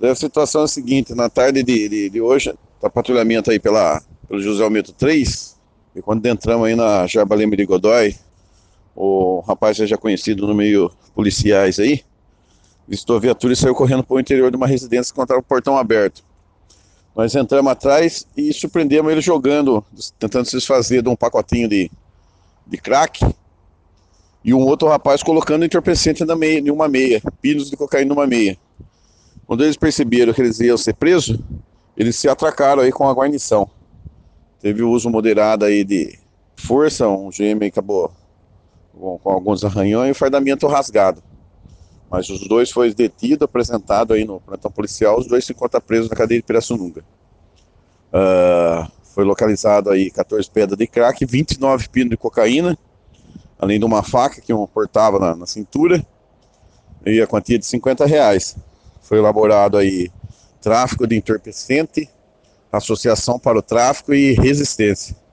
A situação é a seguinte, na tarde de hoje, tá patrulhamento aí pelo José Almeida 3, e quando entramos aí na Jarba Leme de Godoy, o rapaz já conhecido no meio policiais aí, visitou a viatura e saiu correndo para o interior de uma residência que encontrava o portão aberto. Nós entramos atrás e surpreendemos ele jogando, tentando se desfazer de um pacotinho de crack, e um outro rapaz colocando entorpecente em uma meia, pinos de cocaína numa meia. Quando eles perceberam que eles iam ser presos, eles se atracaram aí com a guarnição. Teve o uso moderado aí de força, um GM acabou com alguns arranhões e o fardamento rasgado. Mas os dois foram detidos, apresentados aí no plantão policial, os dois se encontram presos na cadeia de Pirassununga. Foi localizado aí 14 pedras de crack, 29 pinos de cocaína, além de uma faca que um portava na cintura, e a quantia de R$ 50. Foi elaborado aí tráfico de entorpecente, associação para o tráfico e resistência.